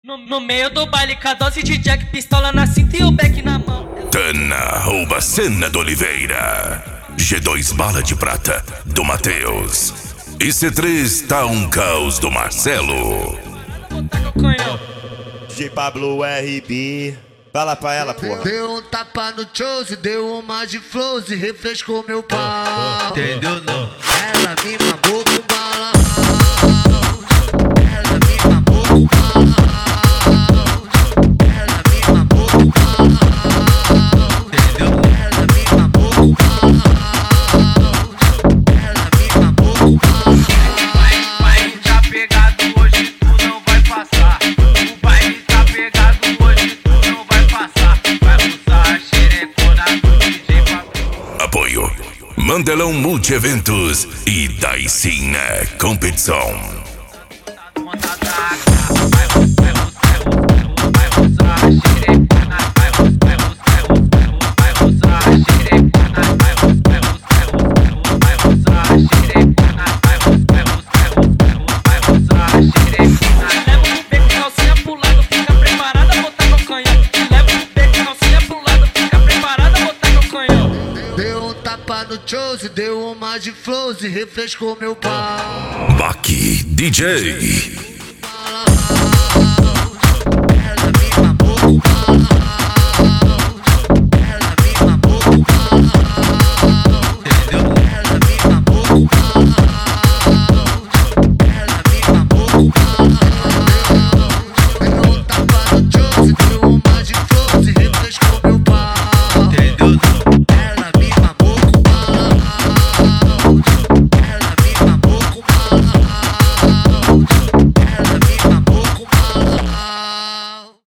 No meio do baile, com a dose de Jack, pistola na cinta e o beck na mão. Tana rouba a cena do Oliveira. G2 bala de prata do Matheus. E C3 tá um caos do Marcelo. DJ Pablo RB. Fala pra ela, porra. Deu um tapa no Chose, deu uma de flows e refrescou meu pau. Entendeu não? Ela me mamou com bala house. Ela me mamou com bala house. Ela me mamou com bala house. Entendeu? Ela me mamou com bala house. Ela me mamou com bala house. O baile tá pegado hoje, tu não vai passar. O baile tá pegado hoje, tu não vai passar. Vai usar a xerecona do DJ Pablo. Apoio Mandelão Multieventos e Daicina Competição. No Chose, deu uma de flows e refrescou meu pau. Baki DJ.